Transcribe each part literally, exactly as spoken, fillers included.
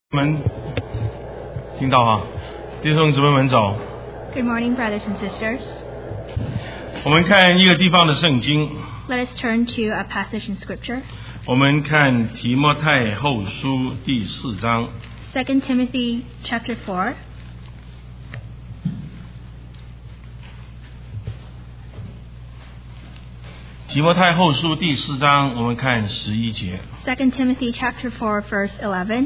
们听到啊，弟兄姊妹们早。 Good morning, brothers and sisters. 我们看一个地方的圣经。 Let us turn to a passage in Scripture. 我们看提摩太后书第四章。 Second Timothy chapter four. 提摩太后书第四章，我们看十一节。 Second Timothy chapter four, verse eleven.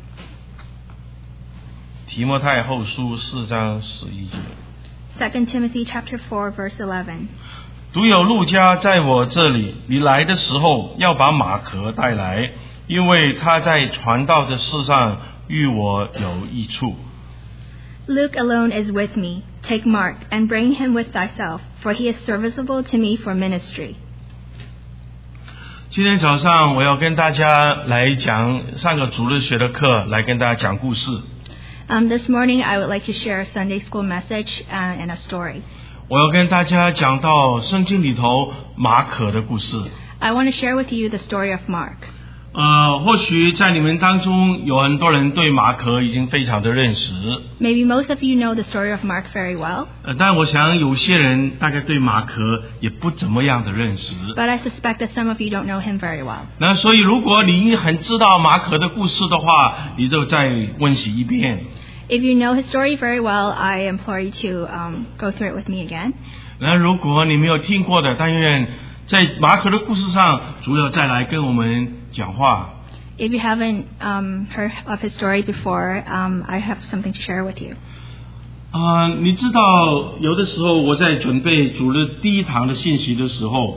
提摩太后书四章十一节。 Second Timothy chapter four, verse eleven. 独有路加在我这里，你来的时候要把马可带来，因为他在传道的事上与我有益处。 Luke alone is with me. Take Mark and bring him with thyself, for he is serviceable to me for ministry. 今天早上我要跟大家来讲上个主日学的课，来跟大家讲故事。 Um, this morning I would like to share a Sunday school message uh, and a story. 我要跟大家讲到圣经里头马可的故事。 I want to share with you the story of Mark. 呃，或许在你们当中有很多人对马可已经非常的认识， Maybe most of you know the story of Mark very well. 呃，但我想有些人大概对马可也不怎么样的认识。 But I suspect that some of you don't know him very well. 那所以如果你很知道马可的故事的话，你就再温习一遍。 If you know his story very well, I implore you to um, go through it with me again. 那如果你没有听过的，但愿在马可的故事上，主要再来跟我们讲话。 If you haven't um, heard of his story before, um, I have something to share with you. 啊、呃，你知道有的时候我在准备主日第一堂的信息的时候，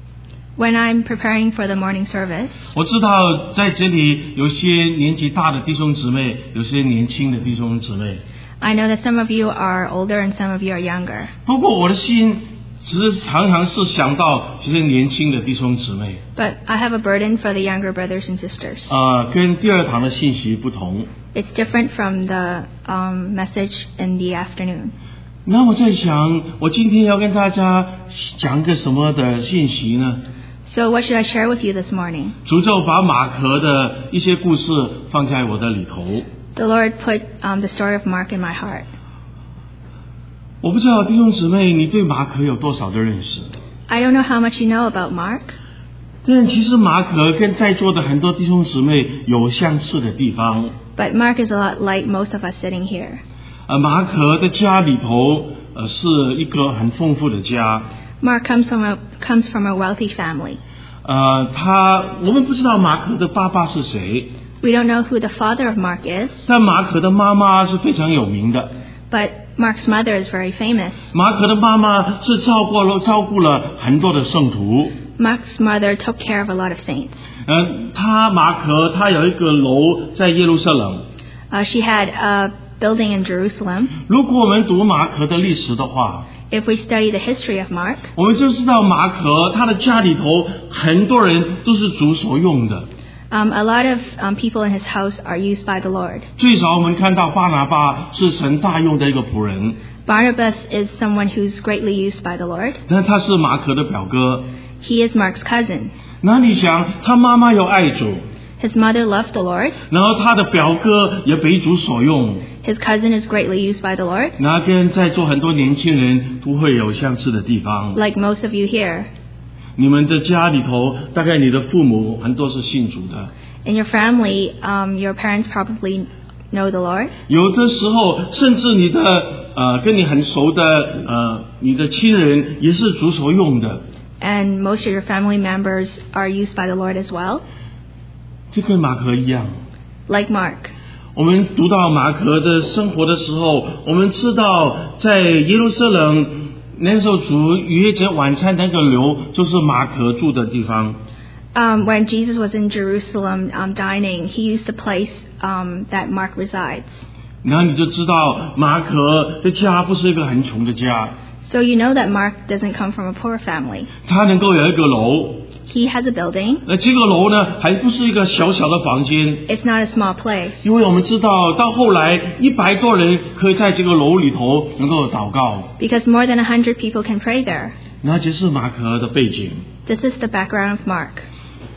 When I'm preparing for the morning service, 我知道在这里有些年纪大的弟兄姊妹，有些年轻的弟兄姊妹。 I know that some of you are older and some of you are younger. 不过我的心只是常常是想到这些年轻的弟兄姊妹。 But I have a burden for the younger brothers and sisters. 呃，跟第二堂的信息不同。 It's different from the um, message in the afternoon. 那我在想，我今天要跟大家讲个什么的信息呢？ So what should I share with you this morning? 主就把马可的一些故事放在我的里头。 The Lord put um, the story of Mark in my heart. 我不知道弟兄姊妹，你对马可有多少的认识？ I don't know how much you know about Mark, 但其实马可跟在座的很多弟兄姊妹有相似的地方。 but Mark is a lot like most of us sitting here. 呃，马可的家里头，呃，是一个很丰富的家。 Mark comes from a comes from a wealthy family. 呃，他我们不知道马可的爸爸是谁， We don't know who the father of Mark is, 但马可的妈妈是非常有名的。 but Mark's mother is very famous. 马可的妈妈是照顾了照顾了很多的圣徒。 Mark's mother took care of a lot of saints. 嗯，他马可他有一个楼在耶路撒冷。 Uh, she had a building in Jerusalem. 如果我们读马可的历史的话， If we study the history of Mark, 我们就知道马可他的家里头很多人都是主所用的。 um, a lot of um, people in his house are used by the Lord. 最少我们看到巴拿巴是神大用的一个仆人， Barnabas is someone who's greatly used by the Lord. 那他是马可的表哥。 He is Mark's cousin. 那你想，他妈妈有爱主， His mother loved the Lord. 然后他的表哥也被主所用， His cousin is greatly used by the Lord, 那跟在座很多年轻人都会有相似的地方。 like most of you here. 你们的家里头，大概你的父母很多是信主的， In your family, um, your parents probably know the Lord. 有的时候甚至你的呃跟你很熟的呃你的亲人也是主所用的。 And most of your family members are used by the Lord as well, 这跟马可一样。 like Mark. 我们读到马可的生活的时候，我们知道在耶路撒冷那时候主逾越节晚餐那个楼就是马可住的地方。 Um, when Jesus was in Jerusalem um, dining, he used the place um, that Mark resides. 然后你就知道马可的家不是一个很穷的家， So you know that Mark doesn't come from a poor family. 他能够有一个楼， He has a building. 那这个楼呢还不是一个小小的房间， It's not a small place. 因为我们知道到后来一百多人可以在这个楼里头能够祷告， Because more than a hundred people can pray there. 那就是马可的背景。 This is the background of Mark.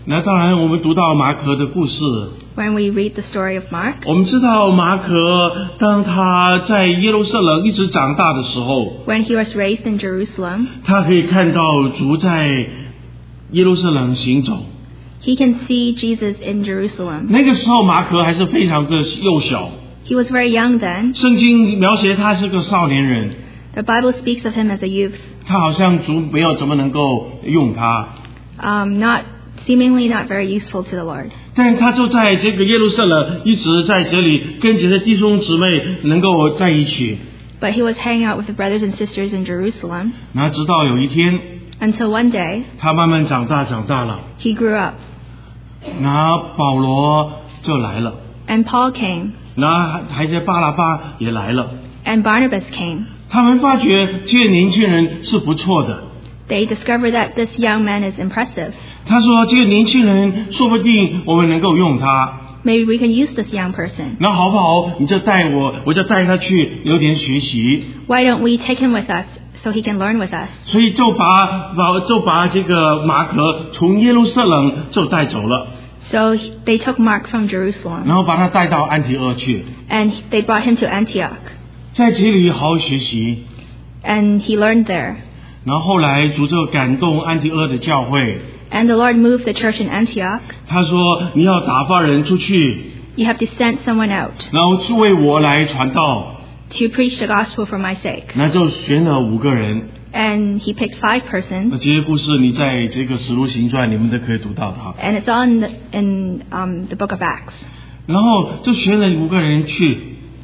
那当然，我们读到马可的故事， When we read the story of Mark, 我们知道马可当他在耶路撒冷一直长大的时候， when he was raised in Jerusalem, 他可以看到主在耶路撒冷行走。 he can see Jesus in Jerusalem. 那个时候马可还是非常的幼小， He was very young then. 圣经描写他是个少年人， The Bible speaks of him as a youth, 他好像主没有怎么能够用他， um, not seemingly not very useful to the Lord. 但他就在这个耶路撒冷一直在这里跟这些弟兄姊妹能够在一起。 But he was hanging out with the brothers and sisters in Jerusalem 那直到有一天， until one day 他慢慢长大长大了， he grew up, 那保罗就来了， and Paul came, 那还在巴拉巴也来了。 and Barnabas came. 他们发觉这个年轻人是不错的。 They discovered that this young man is impressive. 他说这个年轻人说不定我们能够用他， Maybe we can use this young person. 那好不好？你就带我，我就带他去有点学习。 Why don't we take him with us so he can learn with us? 所以就把把就把这个马可从耶路撒冷就带走了， So they took Mark from Jerusalem, 然后把他带到安提阿去， and they brought him to Antioch, 在这里好好学习。 and he learned there. 然后后来主就感动安提阿的教会， And the Lord moved the church in Antioch. 他说你要打发人出去， You have to send someone out 然后去为我来传道。 to preach the gospel for my sake. 那就选了五个人。 And he picked five 那 persons, 这些故事你在这个使徒行传你们都可以读到它。 and it's all in the, in um, the book of Acts. 然后就选了五个人去，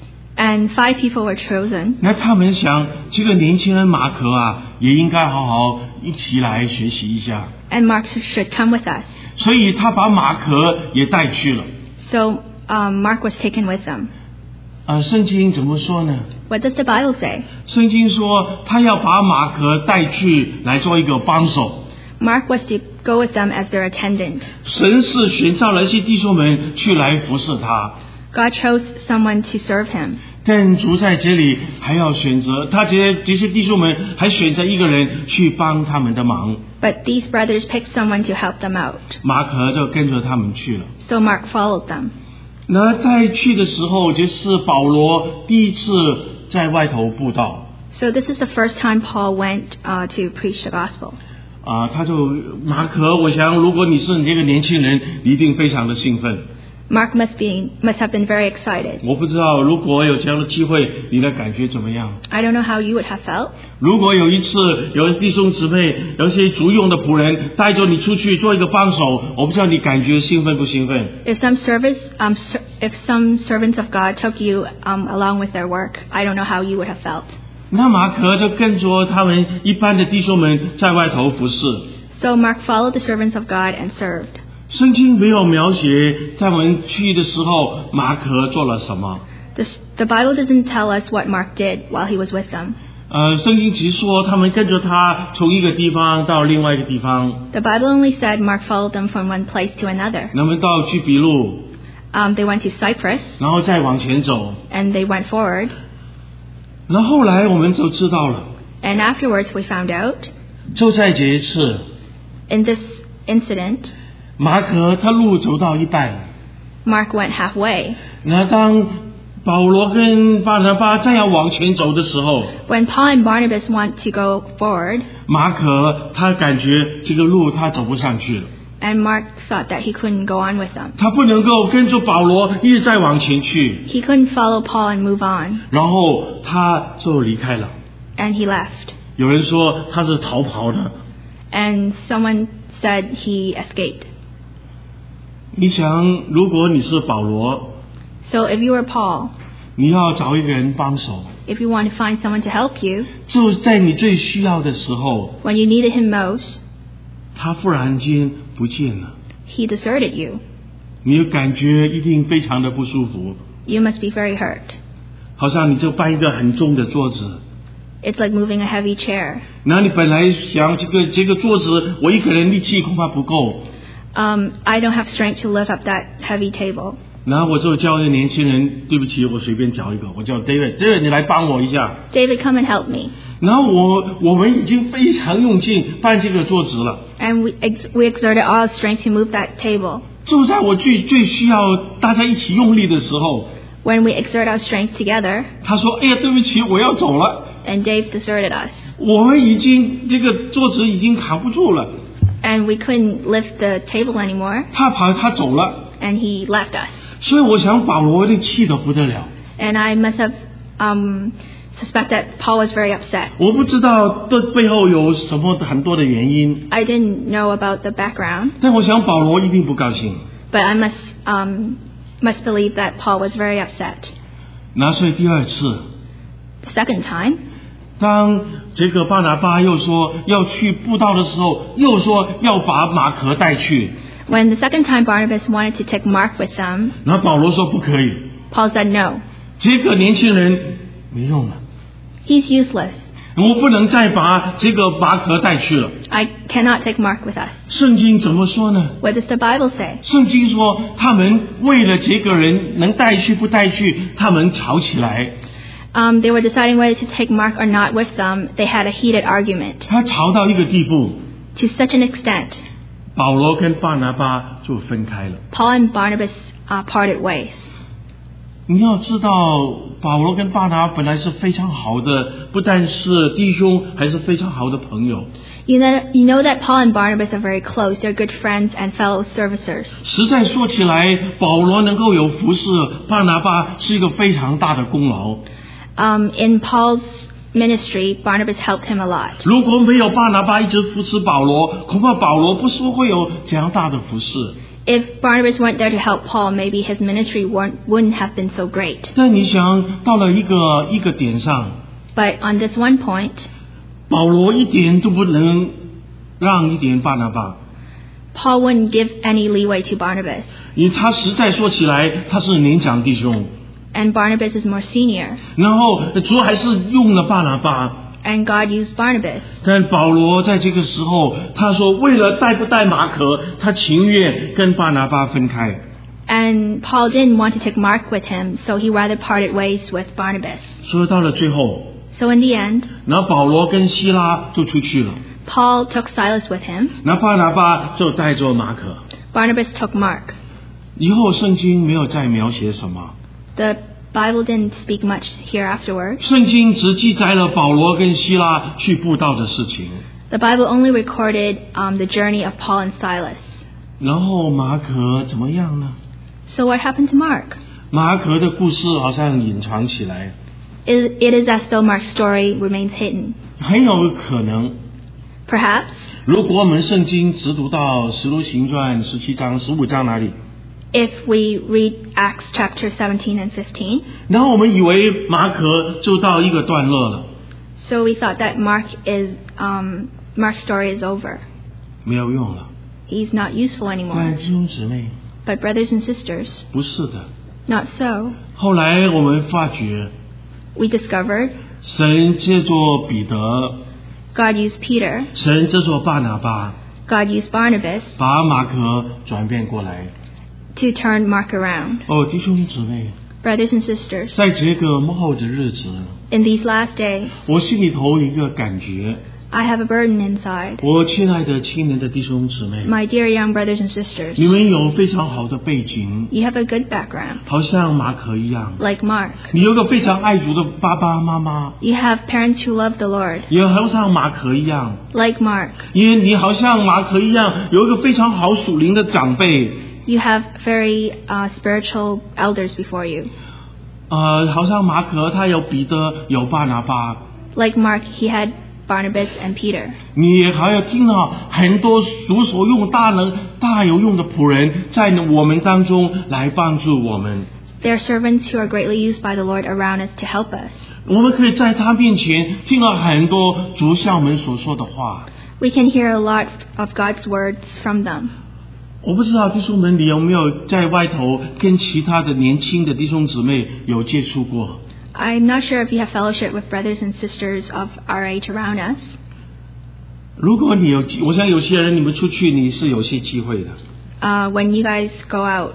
And five people were chosen. 那他们想这个年轻人马可啊，也应该好好一起来学习一下， And Mark should come with us. 所以他把马可也带去了。 So um, Mark was taken with them. 啊，圣经怎么说呢？ What does the Bible say? 圣经说他要把马可带去来做一个帮手。 Mark was to go with them as their attendant. 神是选召了一些弟兄们去来服侍他， God chose someone to serve him. 但主在这里还要选择他这些这些弟兄们还选择一个人去帮他们的忙。 But these brothers picked someone to help them out. 马可就跟着他们去了。 So Mark followed them. 那在去的时候，就是保罗第一次在外头布道 So this is the first time Paul went uh, to preach the gospel. 啊，他就马可，我想如果你是这个年轻人，你一定非常的兴奋。 Mark must be must have been very excited. 我不知道如果有这样的机会，你的感觉怎么样？ I don't know how you would have felt. 如果有一次有弟兄姊妹，有一些主用的仆人带着你出去做一个帮手，我不知道你感觉兴奋不兴奋？ If some service, um, ser- if some servants of God took you um, along with their work, I don't know how you would have felt. 那马可就跟着他们一般的弟兄们在外头服侍。 So Mark followed the servants of God and served. 圣经没有描写他们去的时候马可做了什么。 This, the Bible doesn't tell us what Mark did while he was with them. 呃，圣经只说他们跟着他从一个地方到另外一个地方， The Bible only said Mark followed them from one place to another. 那么到居比路， Um, they went to Cyprus 然后再往前走。 and they went forward. 那后来我们就知道了， And afterwards we found out 就在这一次， in this incident, 马可他路走到一半， Mark went halfway. 那当保罗跟巴拿巴正要往前走的时候， When Paul and Barnabas want to go forward, 马可他感觉这个路他走不上去了， and Mark thought that he couldn't go on with them. 他不能够跟着保罗一直在往前去， He couldn't follow Paul and move on, 然后他就离开了。 and he left. 有人说他是逃跑的， And someone said he escaped. 你想，如果你是保罗， So if you were Paul, 你要找一个人帮手， if you want to find someone to help you, 就在你最需要的时候， when you needed him most, 他忽然间不见了， he deserted you. 你的感觉一定非常的不舒服， You must be very hurt. 好像你就搬一个很重的桌子， It's like moving a heavy chair. 那你本来想这个这个桌子，我一个人力气恐怕不够， Um, I don't have strength to lift up that heavy table. 然后我就叫那个年轻人，对不起，我随便找一个，我叫 David，David 你来帮我一下。 David, come and help me. 然后我我们已经非常用劲搬这个桌子了。 And we ex- we exerted all our strength to move that table. 就在我最最需要大家一起用力的时候， When we exert our strength together, 他说：“哎呀，对不起，我要走了。” and Dave deserted us. 我们已经这个桌子已经扛不住了。 And we couldn't lift the table anymore. 他跑，他走了。 And he left us. 所以我想保罗的气得不得了。 And I must have um, suspect that Paul was very upset. 我不知道这背后有什么很多的原因。 I didn't know about the background. 但我想保罗一定不高兴。 But I must um, must believe that Paul was very upset. 那所以第二次， The second time, 当这个巴拿巴又说要去布道的时候，又说要把马可带去。 when the second time Barnabas wanted to take Mark with them, 然后保罗说不可以。 Paul said no. 这个年轻人没用了， He's useless. 我不能再把这个马可带去了。 I cannot take Mark with us. 圣经怎么说呢？ What does the Bible say? 圣经说他们为了这个人能带去不带去，他们吵起来。 Um, they were deciding whether to take Mark or not with them. They had a heated argument 他吵到一个地步， to such an extent. 保罗跟巴拿巴就分开了。 Paul and Barnabas uh, parted ways. 你要知道，保罗跟巴拿巴本来是非常好的，不但是弟兄，还是非常好的朋友。 You know, you know that Paul and Barnabas are very close. They're good friends and fellow servicers. 实在说起来，保罗能够有服侍巴拿巴是一个非常大的功劳。 Um, in Paul's ministry, Barnabas helped him a lot. 如果没有巴拿巴一直扶持保罗，恐怕保罗不说会有这样大的服侍。 If Barnabas weren't there to help Paul, maybe his ministry weren't, wouldn't have been so great. 但你想到了一个一个点上， But on this one point, 保罗一点都不能让一点巴拿巴， Paul wouldn't give any leeway to Barnabas. 因为他实在说起来他是年长弟兄， And Barnabas is more senior. 然后主还是用了巴拿巴。 And God used Barnabas. 但保罗在这个时候，他说为了带不带马可，他情愿跟巴拿巴分开。 And Paul didn't want to take Mark with him, so he rather parted ways with Barnabas. 所以到了最后， So in the end, 然后保罗跟希拉就出去了， Paul took Silas with him. 那巴拿巴就带着马可。 Barnabas took Mark. 以后圣经没有再描写什么， The Bible didn't speak much here afterwards. 圣经只记载了保罗跟希拉去布道的事情。 The Bible only recorded um, the journey of Paul and Silas. 然后马可怎么样呢？ So what happened to Mark? 马可的故事好像隐藏起来， It, it is as though Mark's story remains hidden. 很有可能， Perhaps, 如果我们圣经只读到使徒行传十七章、十五章那里， if we read Acts chapter seventeen and fifteen, 然后我们以为马可就到一个段落了， so we thought that Mark is um, Mark's story is over. 没有用了。 He's not useful 但 anymore. 弟兄姊妹， But brothers and sisters, 不是的。 not so. 后来我们发觉， We discovered 神借着彼得， God used Peter, 神借着巴拿巴， God used Barnabas 把马可转变过来。 to turn Mark around. 哦，弟兄姊妹， Brothers and sisters, 在这个幕后的日子， in these last days, 我心里头有一个感觉， I have a burden inside. 我亲爱的青年的弟兄姊妹， My dear young brothers and sisters, 你们有非常好的背景， you have a good background, 好像马可一样， like Mark. 你有个非常爱主的爸爸妈妈， You have parents who love the Lord, 也好像马可一样， like Mark. 因为你好像马可一样，有一个非常好属灵的长辈， You have very uh, spiritual elders before you. 呃，好像马可他有彼得，有巴拿巴， Like Mark, he had Barnabas and Peter. 你也还要听到很多主所用大能、大有用的仆人，在我们当中来帮助我们。 They are servants who are greatly used by the Lord around us to help us. 我们可以在他面前听到很多主向我们所说的话。 We can hear a lot of God's words from them. 我不知道弟兄们，你有没有在外头跟其他的年轻的弟兄姊妹有接触过？ I'm not sure if you have fellowship with brothers and sisters of our age around us. 如果你有，我想有些人你们出去你是有些机会的。 Uh, when you guys go out,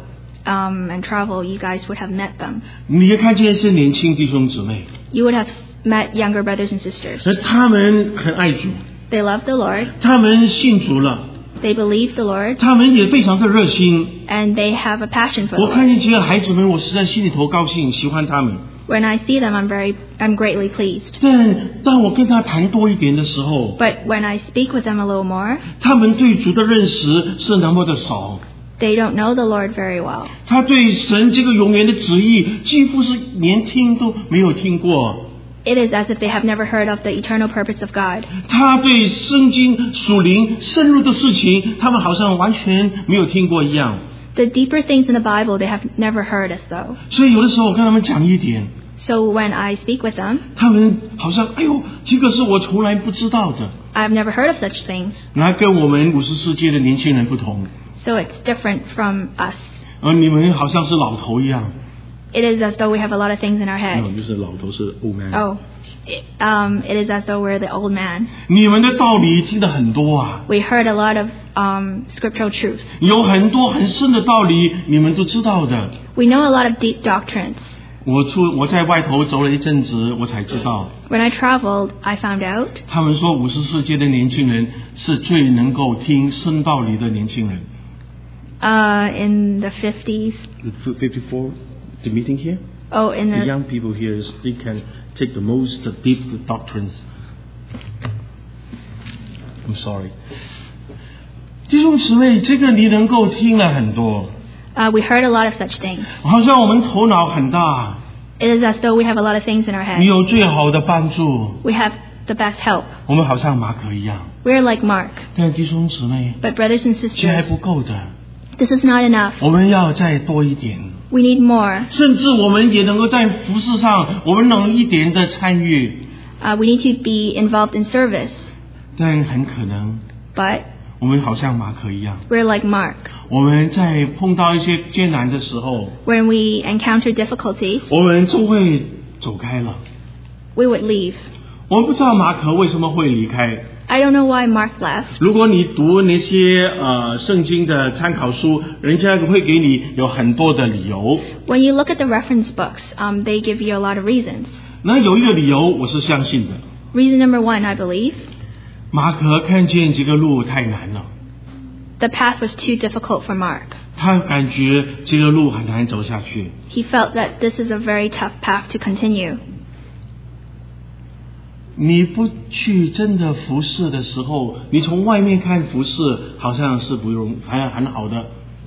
um, and travel, you guys would have met them. 你也看见是年轻弟兄姊妹， You would have met younger brothers and sisters. 而他们很爱主， They love the Lord. 他们信主了， They believe the Lord. 他们也非常的热心。 And they have a passion for the 我看 Lord. 见这些孩子们，我实在心里头高兴，喜欢他们。 When I see them, I'm very, I'm greatly pleased. 但当我跟他谈多一点的时候， But when I speak with them a little more, 他们对主的认识是那么的少， they don't know the Lord very well. 他对神这个永远的旨意几乎是连听都没有听过。 It is as if they have never heard of the eternal purpose of God. 他对圣经属灵深入的事情，他们好像完全没有听过一样。 The deeper things in the Bible, they have never heard as though. 所以有的时候我跟他们讲一点， So when I speak with them, 他们好像哎呦，这个是我从来不知道的。 I've never heard of such things. 那跟我们五十世纪的年轻人不同， So it's different from us. 而你们好像是老头一样。 It is as though we have a lot of things in our 没有， head. 就是老头是 old man。 Oh, it, um, it is as though we're the old man. 你们的道理听得很多啊， We heard a lot of um, scriptural truth. 有很多很深的道理，你们都知道的。 We know a lot of deep doctrines. 我出我在外头走了一阵子，我才知道， When I traveled, I found out 他们说五十世纪的年轻人是最能够听深道理的年轻人。 uh, in the fifties. The fifty-four, the meeting here. Oh, in The the young people here, is they can take the most the deep doctrines. I'm sorry. 弟兄姊妹，这个你能够听了很多， uh, we heard a lot of such things. 好像我们头脑很大， It is as though we have a lot of things in our 你 head. 有最好的帮助， We have the best help. 我们好像马可一样。 We're like Mark. 但弟兄姊妹， But brothers and 这还 sisters, 不够的， this is not enough. 我们要再多一点， We need more. 甚至我们也能够在服事上，我们能一点的参与， Uh, we need to be involved in service. 但很可能 But 我们好像马可一样， we're like Mark. 我们在碰到一些艰难的时候， When we encounter difficulties, 我们就会走开了。 we would leave. 我们不知道马可为什么会离开。 I don't know why Mark left. 如果你读那些呃圣经的参考书，人家会给你有很多的理由。 When you look at the reference books, um, they give you a lot of reasons. 那有一个理由我是相信的， Reason number one, I believe, 马可看见这个路太难了， the path was too difficult for Mark. 他感觉这个路很难走下去。 He felt that this is a very tough path to continue. 你不去真的服侍的时候，你从外面看服侍好像是不用还很好的，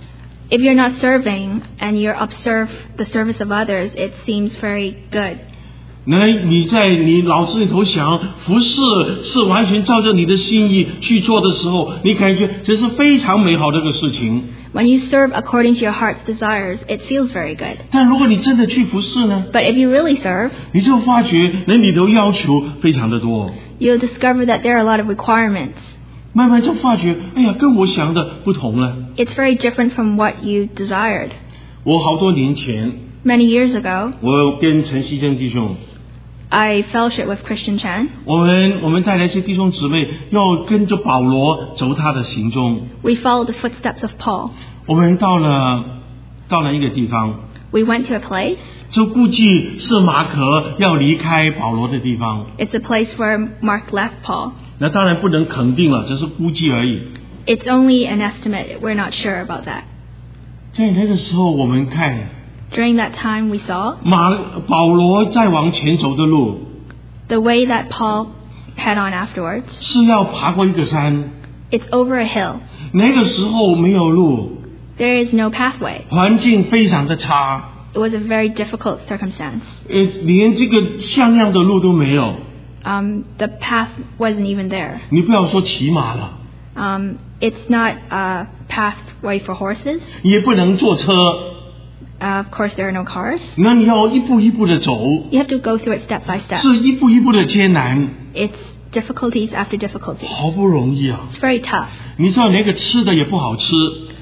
If you're not serving and you observe the service of others, it seems very good. 那你在你脑子里头想服侍是完全照着你的心意去做的时候，你感觉这是非常美好的一个事情。 When you serve according to your heart's desires, it feels very good. 但如果你真的去服侍呢， But if you really serve, 你就发觉那里头要求非常的多， you'll discover that there are a lot of requirements. 慢慢就发觉，哎呀，跟我想的不同了。 It's very different from what you desired. 我好多年前， Many years ago, 我跟陈希正弟兄， I fellowship with Christian Chan. 我们我们带来一些弟兄姊妹要跟着保罗走他的行踪。 We followed the footsteps of Paul. 我们到了到了一个地方， We went to a place. 就估计是马可要离开保罗的地方。 It's a place where Mark left Paul. 那当然不能肯定了，只是估计而已。 It's only an estimate. We're not sure about that. 在那个时候，我们看 During that time, we saw 马保罗再往前走的路 the way that Paul head on afterwards. 是要爬过一个山， It's over a hill. 那个时候没有路， There is no pathway. 环境非常的差， It was a very difficult circumstance. 呃，连这个像样的路都没有。 Um, the path wasn't even there. 你不要说骑马了， Um, it's not a pathway for horses. 也不能坐车， Uh, of course, there are no cars. 那你要一步一步的走， You have to go through it step by step. 是一步一步的艰难， It's difficulties after difficulties. 好不容易啊！ It's very tough. 你知道那个吃的也不好吃，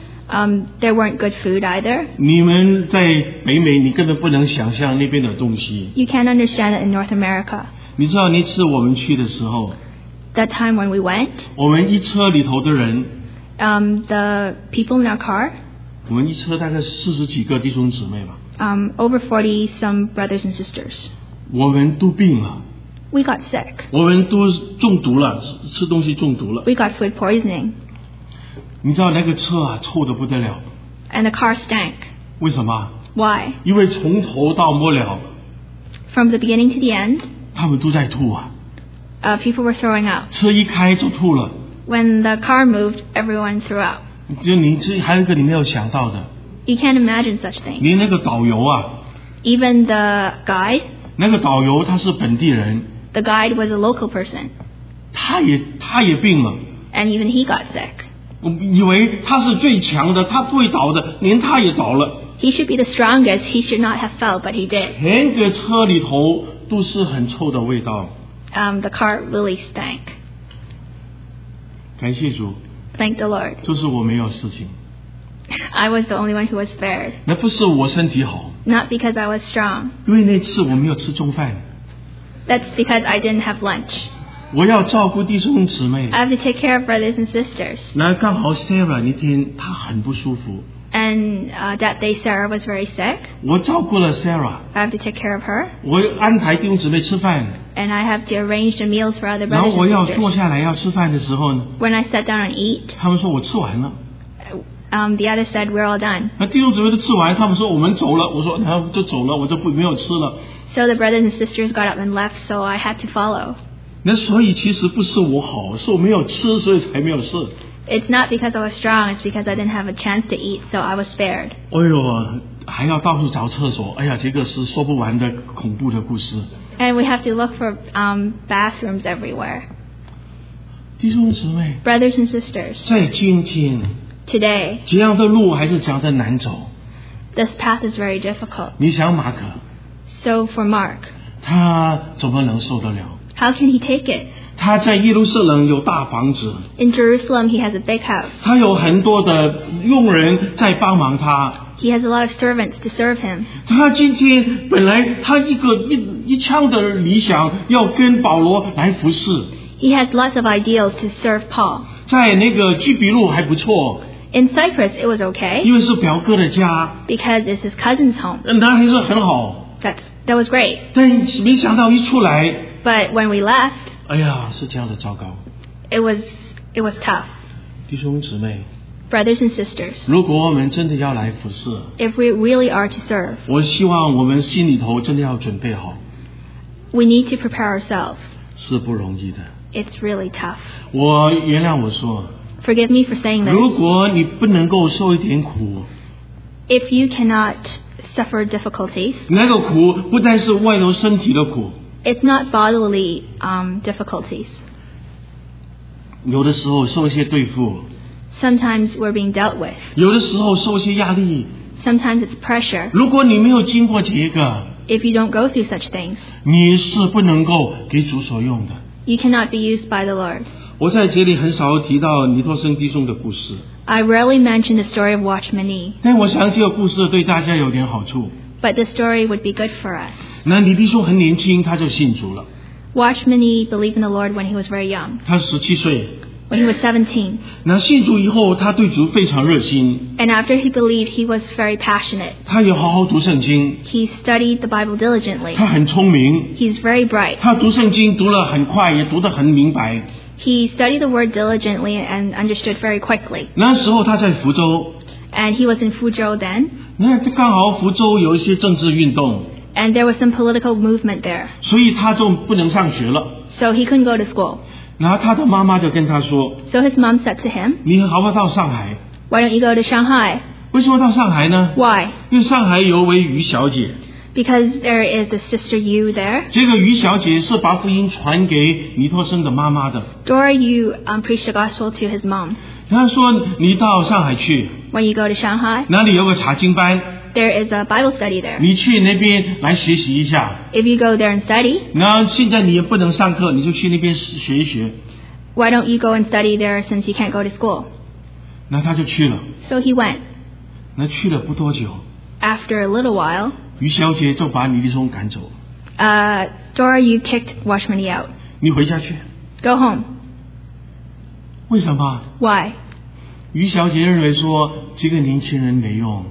Um, there weren't good food either. 你们在北美，你根本不能想象那边的东西。 You can't understand it in North America. 你知道那次我们去的时候， That time when we went, 我们一车里头的人， um, the people in our car, 我们一车大概四十几个弟兄姊妹吧， um, over forty some brothers and sisters. 我们都病了， We got sick. 我们都中毒了，吃吃东西中毒了。 We got food poisoning. 你知道那个车啊，臭得不得了。 And the car stank. 为什么？ Why? 因为从头到末了， From the beginning to the end, 他们都在吐啊。 uh, people were throwing up. 车一开就吐了。 When the car moved, everyone threw up. 就你这还有一个你没有想到的， You can't imagine such things. 连那个导游啊， Even the guide, 那个导游他是本地人， the guide was a local person, 他也他也病了。 and even he got sick. 我以为他是最强的，他不会倒的，连他也倒了。 He should be the strongest. He should not have fell, but he did. 全个车里头都是很臭的味道。 Um, the car really stank. 感谢主， Thank the Lord. 就是我没有事情， I was the only one who was spared. 那不是我身体好， Not because I was strong. 因为那次我没有吃中饭， That's because I didn't have lunch. 我要照顾弟兄姊妹。 I have to take care of brothers and sisters. 那刚好 Sarah 那天她很不舒服， And uh, that day Sarah was very sick. 我照顾了 Sarah， I have to take care of her. 我安排弟兄姊妹吃饭， And I have to arrange the meals for other 然后 brothers 我 and 要坐 sisters. 下来要吃饭的时候呢， When I sat down and eat, 他们说我吃完了。 um, the others said, we're all done. 那弟兄姊妹都吃完，他们说我们走了，我说然后就走了，我就不没有吃了。 So the brothers and sisters got up and left, so I had to follow. 那所以其实不是我好，是我没有吃，所以才没有事。 It's not because I was strong, it's because I didn't have a chance to eat, so I was spared. 哎呦，还要到处找厕所，哎呀，这个是说不完的恐怖的故事。 And we have to look for um, bathrooms everywhere. 弟兄姊妹， Brothers and sisters, 在今天 today, 这样的路还是这样的难走。 this path is very difficult. 你想马可， So for Mark, 他怎么能受得了？ how can he take it? 他在耶路撒冷有大房子， In Jerusalem, he has a big house. 他有很多的佣人在帮忙他。 He has a lot of servants to serve him. 他今天本来他一个一一腔的理想要跟保罗来服侍， He has lots of ideals to serve Paul. 在那个居比路还不错， In Cyprus, it was okay 因为是表哥的家， because it's his cousin's home. 那还是很好。 That's, that was great. 但没想到一出来， But when we left, 哎呀，是这样的糟糕。 it was, it was tough. 弟兄姊妹， Brothers and sisters, 如果我们真的要来服侍， if we really are to serve, 我希望我们心里头真的要准备好， we need to prepare ourselves. 是不容易的。 It's really tough. 我原谅我说， Forgive me for saying 如 this. 果你不能够受一点苦， If you cannot suffer difficulties, 那个苦不但是外头身体的苦， it's not bodily um, difficulties. 有的时候受一些对付， Sometimes we're being dealt with. 有的时候受一些压力。 Sometimes it's pressure. 如果你没有经过这个， If you don't go through such things, 你是不能够给主所用的。 you cannot be used by the Lord. 我在这里很少提到尼托生弟兄的故事， I rarely mention the story of Watchman Nee, 但我想这个故事对大家有点好处。 but the story would be good for us. 那李弟兄很年轻，他就信主了， Watchman Nee believed in the Lord when he was very young, 他十七岁。 when he was seventeen. 那信主以后，他对主非常热心， And after he believed, he was very passionate. 他也好好读圣经， He studied the Bible diligently. 他很聪明， He's very bright. 他读圣经读了很快，也读得很明白。 He studied the word diligently and understood very quickly. 那时候他在福州， And he was in Fuzhou then, 那刚好福州有一些政治运动， and there was some political movement there. 所以他就不能上学了。 So he couldn't go to school. 然后他的妈妈就跟他说 So his mom said to him, 你好不好到上海？ why don't you go to Shanghai? 为什么到上海呢？ Why? 因为上海有位于小姐， Because there is a sister Yu there. 这个于小姐是把福音传给尼托生的妈妈的。 Dora Yu um, preached the gospel to his mom. 她说你到上海去， When you go to Shanghai, 哪里有个查经班， there is a Bible study there. 你去那边来学习一下。 If you go there and study, 那现在你也不能上课，你就去那边学一学。 why don't you go and study there since you can't go to school? 那他就去了。 So he went. 那去了不多久， After a little while, 于小姐就把李立松赶走， uh, Dora Yu kicked Watchman Nee out. 你回家去。 Go home. 为什么？ Why? 于小姐认为说这个年轻人没用。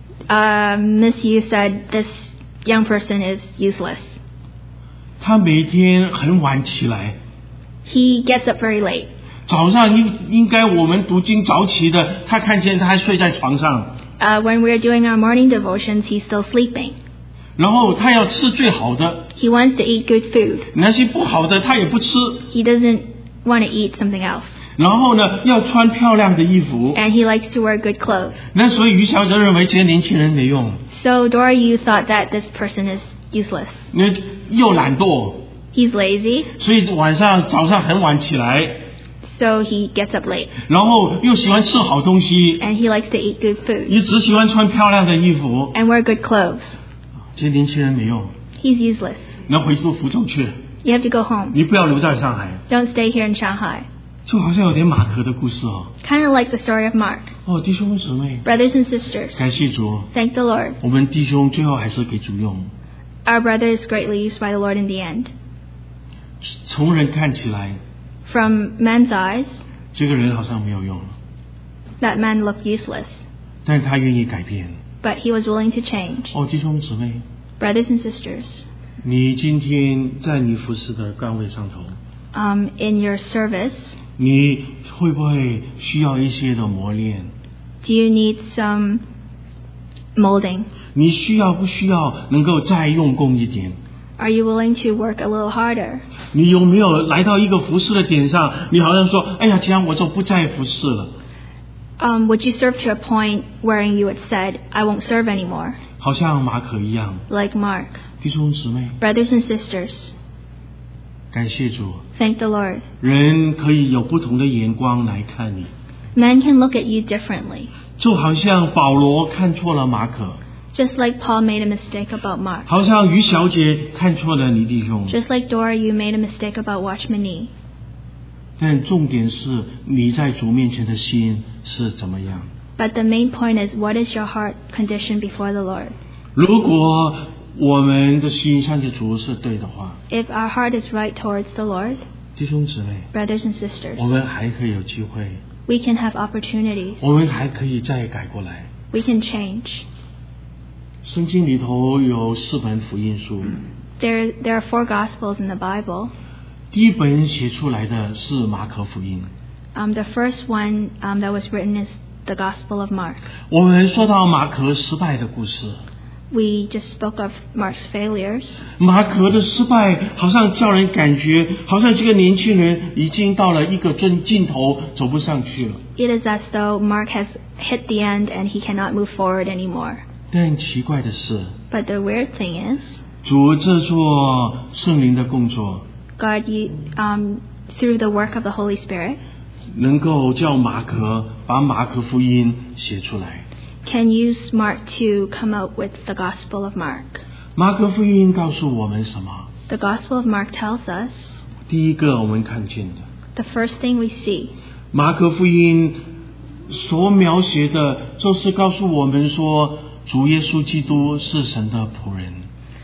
Uh, Miss Yu said this young person is useless. 他每天很晚起来。 He gets up very late. 早上应应该我们读经早起的，他看见他还睡在床上。 Uh, when we're doing our morning devotions, he's still sleeping. 然后他要吃最好的。 He wants to eat good food. 那些不好的他也不吃。 He doesn't want to eat something else. 然后呢，要穿漂亮的衣服。 And he likes to wear good clothes. 那所以于小姐认为这些年轻人没用。 So Dora Yu thought that this person is useless. 那又懒惰。 He's lazy. 所以晚上早上很晚起来。 So he gets up late. 然后又喜欢吃好东西。 And he likes to eat good food. 也只喜欢穿漂亮的衣服。 And wear good clothes. 这些年轻人没用。 He's useless. 那回去福州去。 You have to go home. 你不要留在上海。 Don't stay here in Shanghai. 就好像有点马可的故事哦。 Kind of like the story of Mark. 哦，弟兄姊妹。 Brothers and sisters. 感谢主。 Thank the Lord. 我们弟兄最后还是给主用。 Our brother is greatly used by the Lord in the end. 从人看起来。 From man's eyes. 这个人好像没有用。 That man looked useless. 但他愿意改变。 But he was willing to change. 哦，弟兄姊妹。 Brothers and sisters. 你今天在你服侍的岗位上头。 Um, in your service. 你会不会需要一些的磨练 Do you need some molding? 你需要不需要能够再用功一点 Are you willing to work a little harder? 你有没有来到一个服侍的点上，你好像说，哎呀，这样我就不再服侍了 Um, would you serve to a point wherein you had said, I won't serve anymore? 好像马可一样 Like Mark. 弟兄姊妹 Brothers and sisters. 感谢主 Thank the Lord. 人可以有不同的眼光来看你 Men can look at you differently. 就好像保罗看错了马可 Just like Paul made a mistake about Mark. 好像于小姐看错了你弟兄 Just like Dora, you made a mistake about Watchman Nee. 但重点是你在主面前的心是怎么样 But the main point is, what is your heart condition before the Lord? 如果我们的心向着主是对的话 If our heart is right towards the Lord, 弟兄姊妹 brothers and sisters, 我们还可以有机会 we can have opportunities. 我们还可以再改过来 We can change. 圣经里头有四本福音书 There, there are four Gospels in the Bible. 第一本写出来的是马可福音 Um, the first one um, that was written is the Gospel of Mark. 我们说到马可失败的故事 We just spoke of Mark's failures. 马可的失败好像叫人感觉好像这个年轻人已经到了一个尽尽头走不上去了 It is as though Mark has hit the end and he cannot move forward anymore. 但奇怪的是 But the weird thing is, 主这做圣灵的工作 God, you, um, through the work of the Holy Spirit, 能够叫马可把马可福音写出来 can use Mark to come out with the Gospel of Mark. 马可福音告诉我们什么 The Gospel of Mark tells us, 第一个我们看见的 the first thing we see, 马可福音所描写的就是告诉我们说主耶稣基督是神的仆人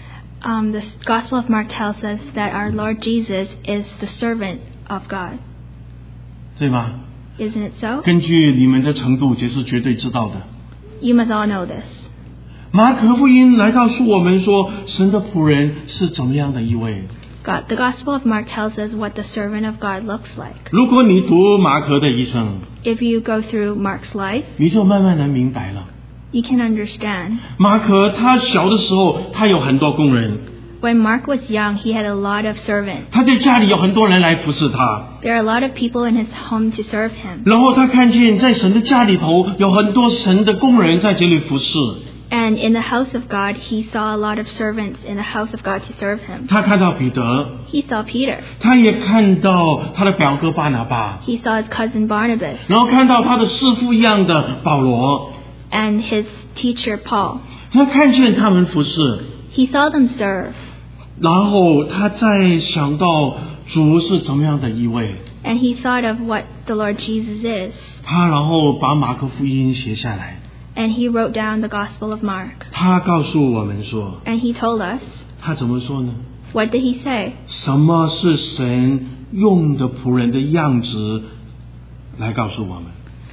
um, the Gospel of Mark tells us that our Lord Jesus is the servant of God. 对吗 Isn't it so? 根据你们的程度这是绝对知道的 You must all know this. 马可福音来告诉我们说神的仆人是怎么样的一位 God, the Gospel of Mark tells us what the servant of God looks like. 如果你读马可的一生 If you go through Mark's life, 你就慢慢的明白了 you can understand. 马可他小的时候他有很多工人 When Mark was young, he had a lot of servants. 他在家里有很多人来服侍他 There are a lot of people in his home to serve him. 然后他看见在神的家里头有很多神的工人在这里服侍 And in the house of God, he saw a lot of servants in the house of God to serve him. 他看到彼得 He saw Peter. 他也看到他的表哥巴拿巴 He saw his cousin Barnabas 然后看到他的师傅一样的保罗 and his teacher Paul. 他看见他们服侍 He saw them serve. 然后他再想到主是怎么样的一位 And he thought of what the Lord Jesus is. 他然后把马可福音写下来 And he wrote down the Gospel of Mark. 他告诉我们说 And he told us, 他怎么说呢 what did he say? 什么是神用的仆人的样子来告诉我们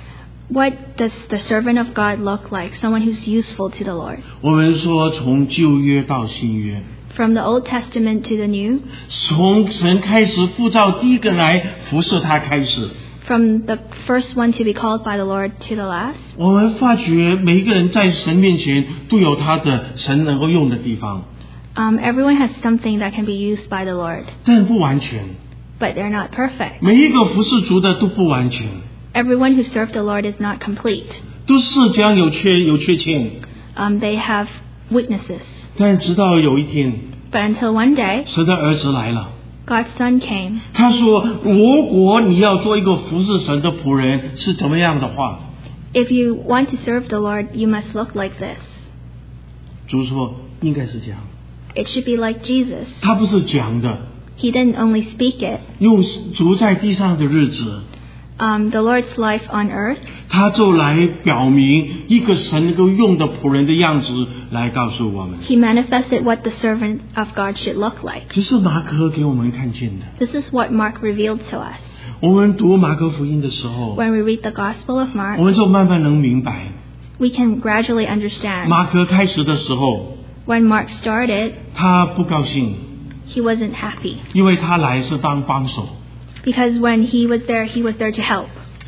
What does the servant of God look like? Someone who's useful to the Lord. 我们说从旧约到新约， From the Old Testament to the New, 从神开始呼召第一个来服侍他开始， from the first one to be called by the Lord to the last, 我们发觉每一个人在神面前都有他的神能够用的地方， um, everyone has something that can be used by the Lord, 但不完全。 but they're not perfect. 每一个服侍主的都不完全， Everyone who served the Lord is not complete. 都是将有缺有缺陷。 Um, they have weaknesses. 但直到有一天， But until one day, 神的儿子来了， God's Son came. 他说：“如果你要做一个服侍神的仆人，是怎么样的话？” If you want to serve the Lord, you must look like this. 主说应该是这样， It should be like Jesus. 他不是讲的， He didn't only speak it. 用主在地上的日子， Um, the Lord's life on earth, 他就来表明一个神能够用的仆人的样子，来告诉我们。 He manifested what the servant of God should look like. 这是马可给我们看见的。 This is what Mark revealed to us. 我们读马可福音的时候， When we read the Gospel of 我 Mark, 们就慢慢能明白， we can gradually understand. 马可开始的时候， When Mark started, 他不高兴， he wasn't happy. 因为他来是当帮手。 Because when he was there, he was there to help.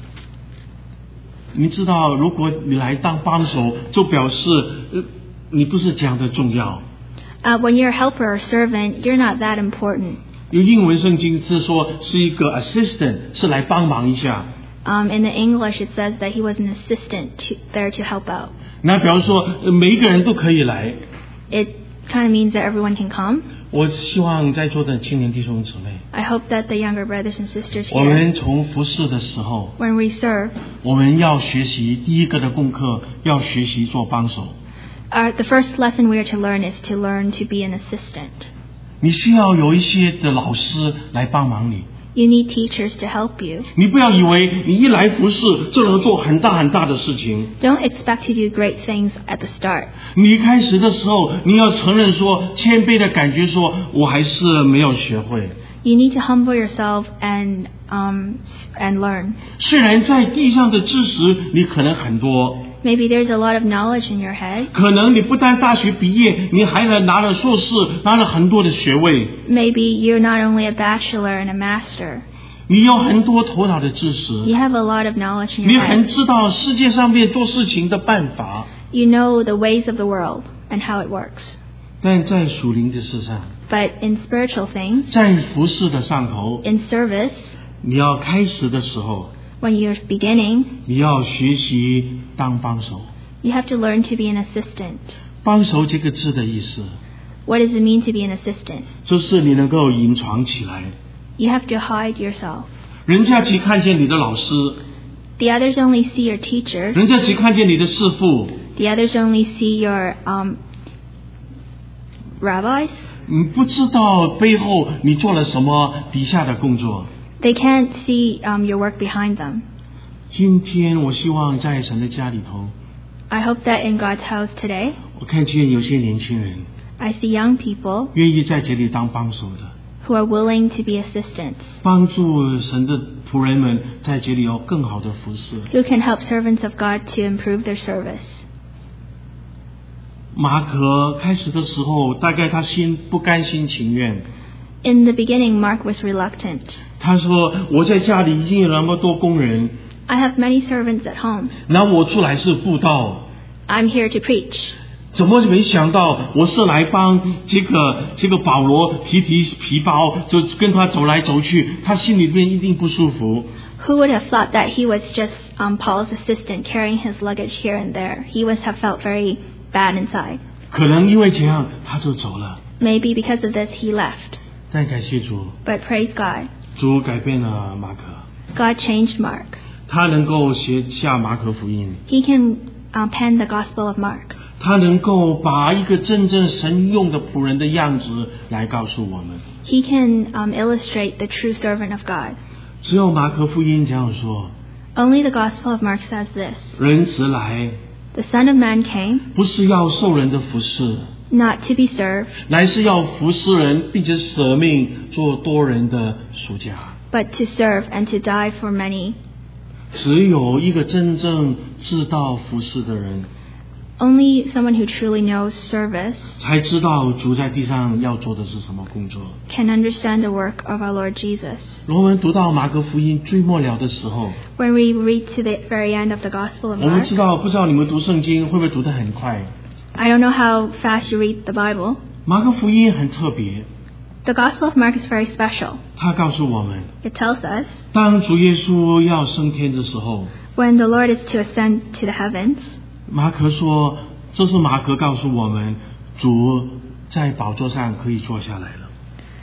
你知道，如果你来当帮手，就表示、呃、你不是讲的重要。 Uh, when you're a helper or servant, you're not that important. 有英文圣经是说是一个 assistant， 是来帮忙一下。 Um, in the English, it says that he was an assistant to, there to help out. 那比方说，呃每一个人都可以来。 It kind of means that everyone can come. 我希望在座的青年弟兄姊妹， I hope that the younger brothers and sisters 我 here, 们从服侍的时候， when we serve, 我们要学习第一个的功课，要学习做帮手。 uh, the first lesson we are to learn is to learn to be an assistant. 你需要有一些的老师来帮忙你。 You need teachers to help you. 你不要以为你一来服侍就能做很大很大的事情。 Don't expect to do great things at the start. 你一开始的时候，你要承认说，谦卑的感觉说，我还是没有学会。 You need to humble yourself and um, and learn. 虽然在地上的知识你可能很多， Maybe there's a lot of knowledge in your head. 可能你不但大学毕业，你还能拿了硕士，拿了很多的学位， Maybe you're not only a bachelor and a master. 你有很多头脑的知识， You have a lot of knowledge in 你 your 很 head. 知道世界上面做事情的办法， You know the ways of the world and how it works. 但在属灵的事上， But in spiritual things, 在服侍的上头， in service, 你要开始的时候， when you're beginning, 你要学习当帮手。 you have to learn to be an assistant. 帮手这个字的意思， What does it mean to be an assistant? 就是你能够隐藏起来， You have to hide yourself. 人家只看见你的老师， The others only see your teachers. 人家只看见你的师傅， The others only see your um, rabbis. 你不知道背后你做了什么底下的工作。 They can't see um, your work behind them. 今天我希望在神的家里头， I hope that in God's house today, 我看见有些年轻人 I see young people 愿意在这里当帮手的， who are willing to be assistants, 帮助神的仆人们在这里有更好的服侍。 who can help servants of God to improve their service. 马可开始的时候，大概他心不甘心情愿。 In the beginning, Mark was reluctant. 他说：“我在家里已经有那么多工人， I have many servants at home. 那我出来是布道， I'm here to preach. 怎么没想到我是来帮这个这个保罗提提皮包，就跟他走来走去，他心里面一定不舒服。 Who would have thought that he was just um, Paul's assistant carrying his luggage here and there? He must have felt very bad inside. 可能因为这样，他就走了。 Maybe because of this, he left. 但感谢主， But praise God, 主改变了马可， God changed Mark. 他能够写下马可福音， He can uh, pen the Gospel of Mark. 他能够把一个真正神用的仆人的样子来告诉我们。 He can um, illustrate the true servant of God. 只有马可福音这样说： Only the Gospel of Mark says this. 人子来， The Son of Man came, 不是要受人的服侍， not to be served, 乃是要服侍人，并且舍命做多人的赎价。 but to serve and to die for many. 只有一个真正知道服侍的人， Only someone who truly knows service 才知道主在地上要做的是什么工作。 can understand the work of our Lord Jesus. 我们读到马可福音最末了的时候， When we read to the very end of the Gospel of 我们 Mark, 知道，不知道你们读圣经会不会读得很快？ I don't know how fast you read the Bible. 马可福音很特别， The Gospel of Mark is very special. 他告诉我们， It tells us 当主耶稣要升天的时候， when the Lord is to ascend to the heavens, 马可说，这是马可告诉我们，主在宝座上可以坐下来了。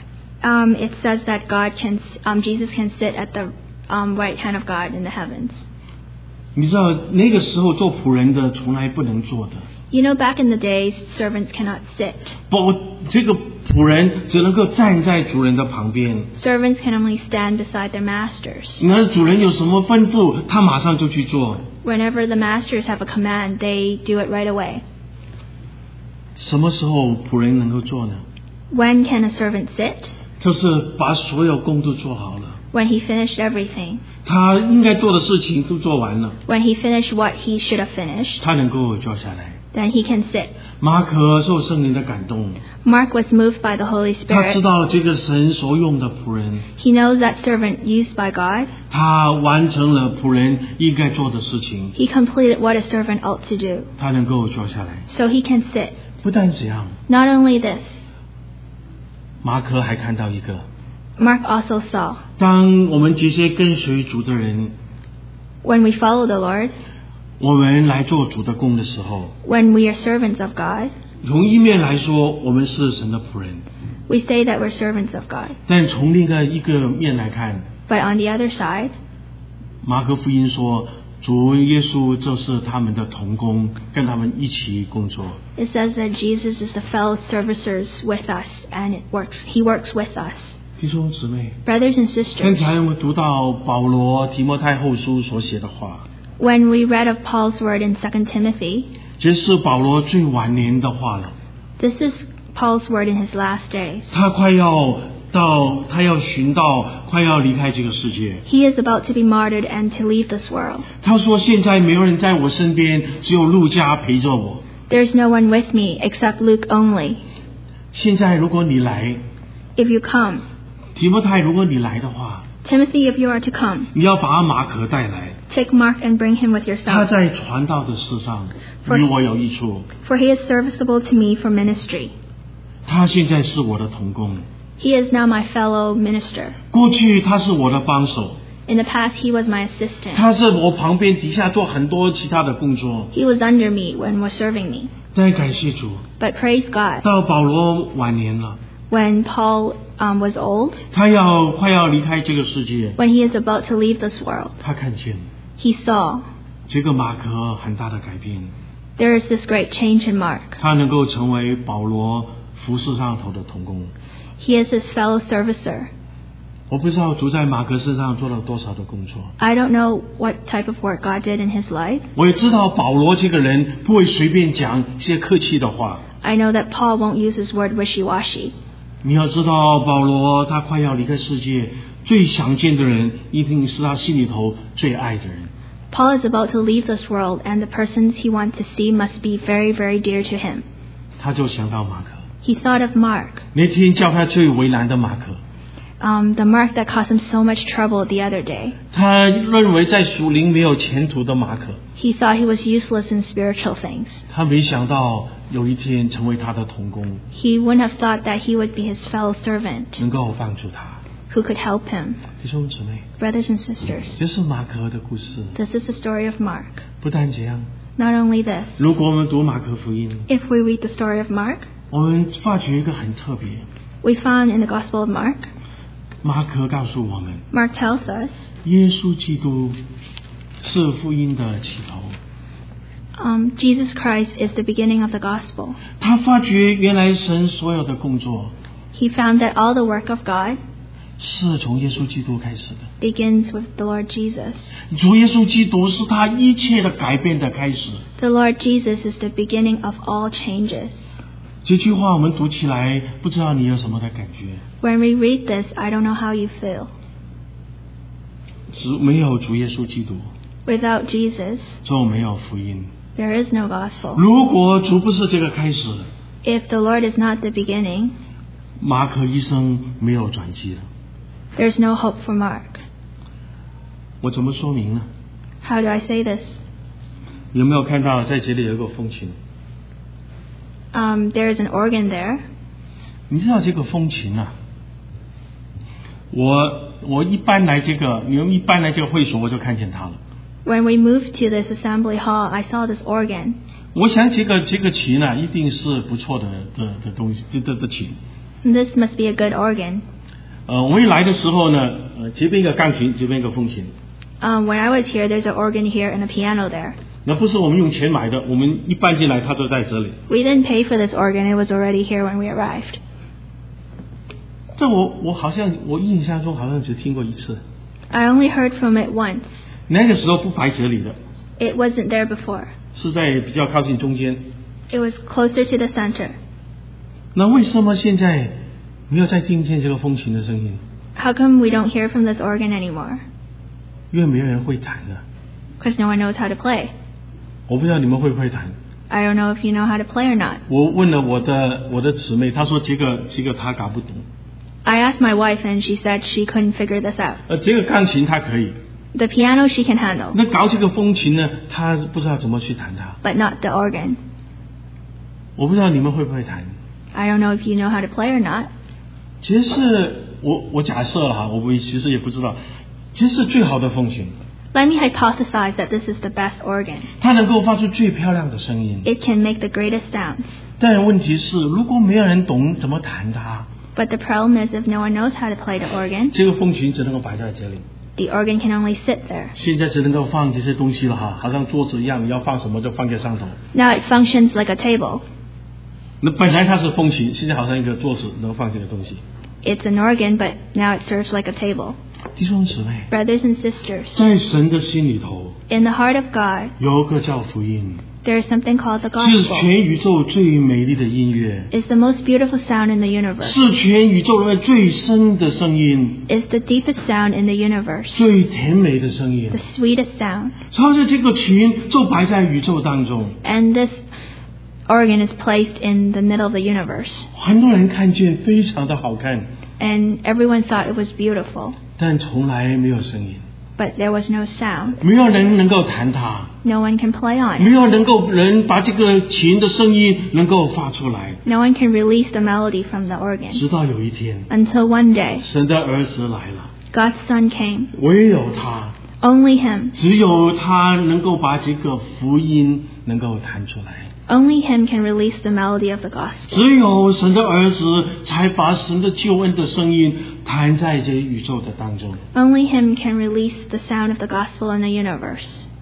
um, it says that God can, um, Jesus can sit at the um, right hand of God in the heavens. 你知道那个时候做仆人的从来不能坐的， You know, back in the days, servants cannot sit. 不，这个仆人只能够站在主人的旁边。 Servants can only stand beside their masters. 那主人有什么吩咐，他马上就去做。 Whenever the masters have a command, they do it right away. 什么时候仆人能够做呢？ When can a servant sit? 就是把所有工都做好了， When he finished everything. 他应该做的事情都做完了， When he finished what he should have finished, 他能够坐下来。 then he can sit. 马可受圣灵的感动， Mark was moved by the Holy 他知 Spirit. 道这个神所用的仆人， He knows that servant used by God. 他完成了仆人应该做的事情， He completed what a servant ought to do. 他能够坐下来。 So he can sit. 不但这样， Not only this, 马可还看到一个， Mark also saw, 当我们这些跟随主的人， when we follow the Lord, 我们来做主的工的时候， when we are servants of God, 从一面来说，我们是神的仆人， we say that we're servants of God. 但从另外一个面来看， But on the other side, 马可福音说，主耶稣就是他们的同工，跟他们一起工作。 it says that Jesus is the fellow servicers with us, and it works. He works with us. 弟兄姊妹， Brothers and 刚 sisters, 才我们读到保罗提摩太后书所写的话， when we read of Paul's word in Second Timothy, 这是保罗最晚年的话了。 this is Paul's word in his last days. 他快要到，他要寻到，快要离开这个世界。 He is about to be martyred and to leave this world. 他说：“现在没有人在我身边，只有路加陪着我。 There's no one with me except Luke only. 现在如果你来， If you come, 提摩太，如果你来的话， Timothy, if you are to come, 你要把马可带来。 take Mark and bring him with 他 yourself, 在传道的事上 For- 与我有益处。 for he is serviceable to me for ministry. 他现在是我的同工， He is now my fellow minister. 过去他是我的帮手， In the past, he was my assistant. 他在我旁边底下做很多其他的工作。 He was under me when was serving me. 但感谢主， But praise God, 到保罗晚年了， when Paul um, was old, 他要快要离开这个世界， when he is about to leave this world, 他看见 he saw 这个马可很大的改变， there is this great change in Mark. 他能够成为保罗服侍上头的同工。 He is his fellow servicer. 我不知道主在马可身上做了多少的工作， I don't know what type of work God did in his life. 我也知道保罗这个人不会随便讲一些客气的话。 I know that Paul won't use his word wishy-washy. 你要知道，保罗他快要离开世界，最想见的人一定是他心里头最爱的人。 Paul is about to leave this world, and the persons he wants to see must be very, very dear to him. 他就想到马可， He thought of Mark, 那天叫他最为难的马可， um, the Mark that caused him so much trouble the other day. 他认为在属灵没有前途的马可， He thought he was useless in spiritual things. 他没想到有一天成为他的同工， He wouldn't have thought that he would be his fellow servant 能够帮助他。 who could help him. 弟兄姊妹， Brothers and sisters, 这是马可的故事。 this is the story of Mark. 不但这样， Not only this, 如果我们读马可福音， if we read the story of Mark, 我们发觉一个很特别。 we found in the Gospel of Mark, 马可告诉我们， Mark tells us, 耶稣基督是福音的起头。 um, Jesus Christ is the beginning of the Gospel. 他发觉原来神所有的工作 He found that all the work of God 是从耶稣基督开始的。 begins with the Lord Jesus. 主耶稣基督是他一切的改变的开始。 The Lord Jesus is the beginning of all changes. 这句话我们读起来，不知道你有什么的感觉？ When we read this, I don't know how you feel. 只没有主耶稣基督， Without Jesus, 就没有福音。 there is no gospel. 如果主不是这个开始， If the Lord is not the beginning, 马可一生没有转机了。 there's no hope for Mark. 我怎么说明呢？ How do I say this? 有没有看到在这里有一个风琴？ Um, there is an organ there. 你知道这个风琴啊？我我一般来这个，你们一般来这个会所，我就看见它了。 When we moved to this assembly hall, I saw this organ. 我想这个这个琴啊，一定是不错的的的东西，的的的琴。 This must be a good organ. 呃，我一来的时候呢，呃，这边一个钢琴，这边一个风琴。 Um, when I was here, there's an organ here and a piano there. 那不是我们用钱买的，我们一搬进来，它就在这里。 We didn't pay for this organ; it was already here when we arrived. 这我我好像我印象中好像只听过一次， I only heard from it once. 那个时候不摆这里的， It wasn't there before. 是在比较靠近中间。 It was closer to the center. 那为什么现在没有再听见这个风琴的声音？ How come we don't hear from this organ anymore? 因为没有人会弹的。 Because no one knows how to play. 我不知道你们会不会弹。 I don't know if you know how to play or not. 我问了我的我的姊妹，她说这个这个她搞不懂。 I asked my wife and she said she couldn't figure this out. 呃，这个钢琴她可以， The piano she can handle, 那搞这个风琴呢，她不知道怎么去弹它。 but not the organ. 我不知道你们会不会弹。 I don't know if you know how to play or not. 其实我我假设了哈，我不其实也不知道，其实是最好的风琴， Let me hypothesize that this is the best organ. 它能够发出最漂亮的声音。 It can make the greatest sounds. 但问题是，如果没有人懂怎么弹它， But the problem is if no one knows how to play the organ, 这个风琴只能够摆在这里， the organ can only sit there. 现在只能够放这些东西了哈，好像桌子一样，你要放什么就放在上头。 Now it functions like a table. 那本来它是风琴，现在好像一个桌子能放这个东西。 It's an organ, but now it serves like a table. 弟兄姊妹， Brothers and sisters, 在神的心里头 in the heart of God, 有个叫福音， there is something called the 是 gospel. 全宇宙最美丽的音乐， It's the most beautiful sound in the universe. 是全宇宙里面最深的声音， It's the deepest sound in the universe. 最甜美的声音 The。sweetest sound. 所以这个琴就摆在宇宙当中， And this organ is placed in the middle of the universe. 很多人看见非常的好看， And everyone thought it was beautiful. 但从来没有声音， But there was no sound. 没有人能够弹它， No one can play on 没 it. 有能够人把这个琴的声音能够发出来。 No one can release the melody from the organ. 直到有一天， Until one day, 神的儿子来了， God's Son came. 唯有他， Only Him. 只有他能够把这个福音能够弹出来。 Only Him can release the melody of the gospel. 只有神的儿子才把神的救恩的声音弹在这宇宙的当中。 Only Him can release the sound of the gospel in the universe.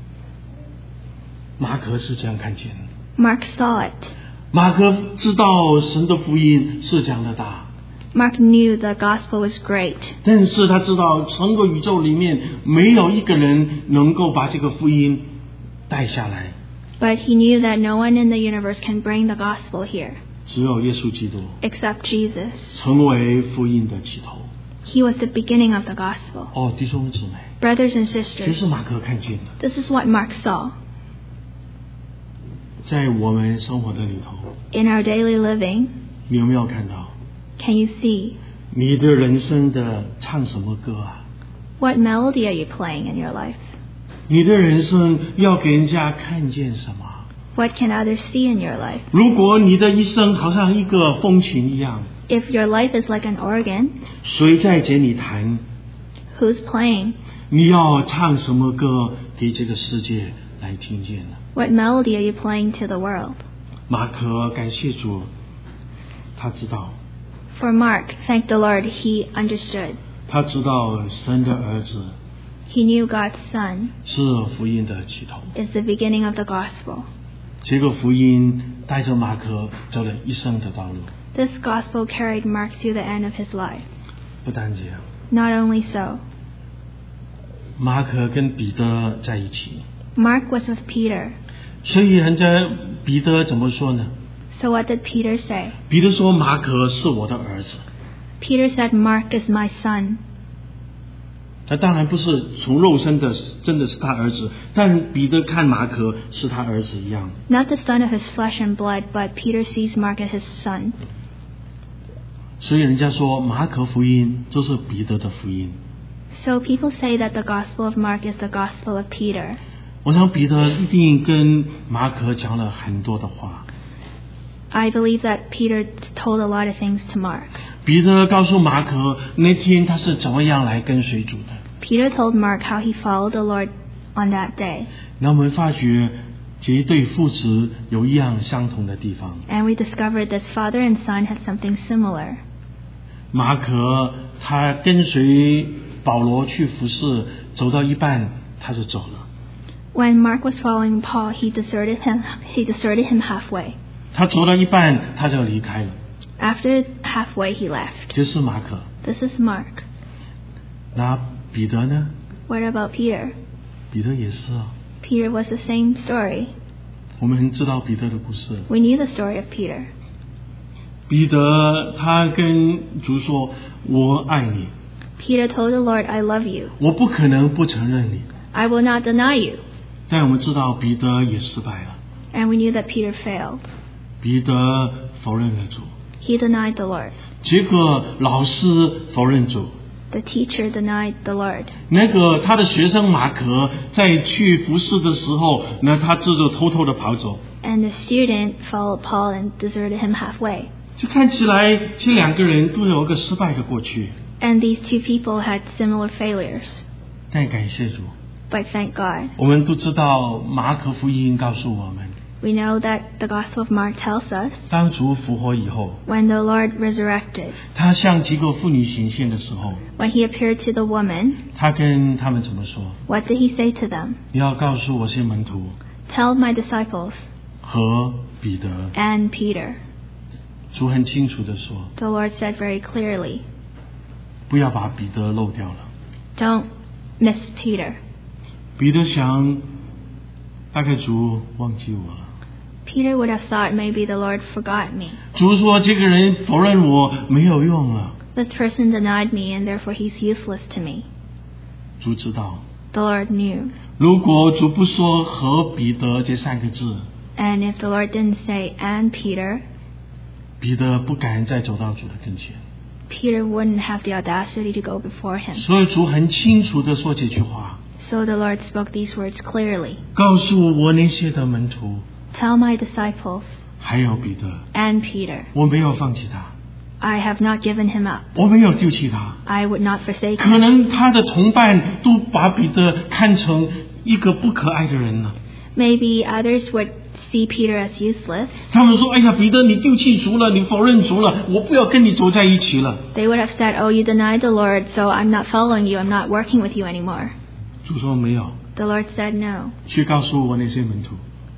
马可是这样看见的， Mark saw it. 马可知道神的福音是这样的大， Mark knew the gospel was great, 但是他知道整个宇宙里面没有一个人能够把这个福音带下来， but he knew that no one in the universe can bring the gospel here 只有耶稣基督 except Jesus. 成为福音的起头。 He was the beginning of the gospel. 哦，弟兄姊妹， Brothers and 这 sisters, 是马可看见的， this is what Mark saw. 在我们生活的里头， In our daily living, 你有没有看到 can you see? 你的人生的唱什么歌啊？ What melody are you playing in your life? 你的人生要给人家看见什么？ What can others see in your life? 如果你的一生好像一个风琴一样， If your life is like an organ, 谁在这里弹？ who's playing? 你要唱什么歌给这个世界来听见呢？ What melody are you playing to the world? 马可感谢主，他知道， For Mark, thank the Lord, he understood. 他知道神的儿子 He knew God's Son 是福音的起头。 is the beginning of the gospel. 这个福音带着马可走了一生的道路。 This gospel carried Mark through the end of his life. 不单这样， Not only so, 马可跟彼得在一起， Mark was with Peter. 所以人家彼得怎么说呢？ So what did Peter say? 彼得说：“马可是我的儿子。” Peter said, Mark is my son. 他当然不是从肉身的，真的是他儿子，但彼得看马可是他儿子一样。 Not the son of his flesh and blood, but Peter sees Mark as his son. 所以人家说马可福音就是彼得的福音。 So people say that the Gospel of Mark is the Gospel of Peter. 我想彼得一定跟马可讲了很多的话。 I believe that Peter told a lot of things to Mark. 彼得告诉马可那天他是怎么样来跟随主的。 Peter told Mark how he followed the Lord on that day. 那我们发觉这对父子有一样相同的地方。 And we discovered this father and son had something similar. 马可他跟随保罗去服侍，走到一半他就走了。 When Mark was following Paul, he deserted him. He deserted him halfway. 他走到一半他就离开了。 After halfway, he left. 这是马可。 This is Mark. 那彼得呢？ What about Peter? 彼得也是啊。 Peter was the same story. 我们知道彼得的故事。 We knew the story of Peter. 彼得他跟主说：“我爱你。” Peter told the Lord, "I love you. 我不可能不承认你。 I will not deny you." 但我们知道彼得也失败了。 And we knew that Peter failed. 彼得否认了主。 He denied the Lord. 结果老师否认主。 The teacher denied the Lord. 那个他的学生马可在去服侍的时候，那他这就偷偷的跑走。 And the student followed Paul and deserted him halfway. 就看起来这两个人都有一个失败的过去。 And these two people had similar failures. 但感谢主， But thank God. 我们都知道马可福音告诉我们， We know that the Gospel of Mark tells us 当主复活以后， when the Lord resurrected, 他向几个妇女显现的时候， when he appeared to the woman, 他跟他们怎么说？ what did he say to them? 你要告诉我些门徒 Tell my disciples 和彼得。 and Peter. 主很清楚的说， The Lord said very clearly, 不要把彼得漏掉了。 don't miss Peter. 彼得想，大概主忘记我了。 Peter would have thought maybe the Lord forgot me. 主说这个人否认我没有用了。 This person denied me and therefore he's useless to me. 主知道， The Lord knew. 如果主不说和彼得这三个字， And if the Lord didn't say, and Peter, 彼得不敢再走到主的跟前。 Peter wouldn't have the audacity to go before him. 所以主很清楚的说这句话， So the Lord spoke these words clearly. 告诉我那些的门徒， Tell my disciples 还有彼得， and Peter, 我没有放弃他， I have not given him up. 我没有丢弃他。 I would not forsake 可 him. 能他的同伴都把彼得看成一个不可爱的人了。 Maybe others would see Peter as useless. 他们说：“哎呀，彼得，你丢弃主了，你否认主了，我不要跟你走在一起了。 They would have said, oh, you denied the Lord, so I'm not following you, I'm not working with you anymore. ” 主说：“没有， The Lord said, no. 去告诉我那些门徒，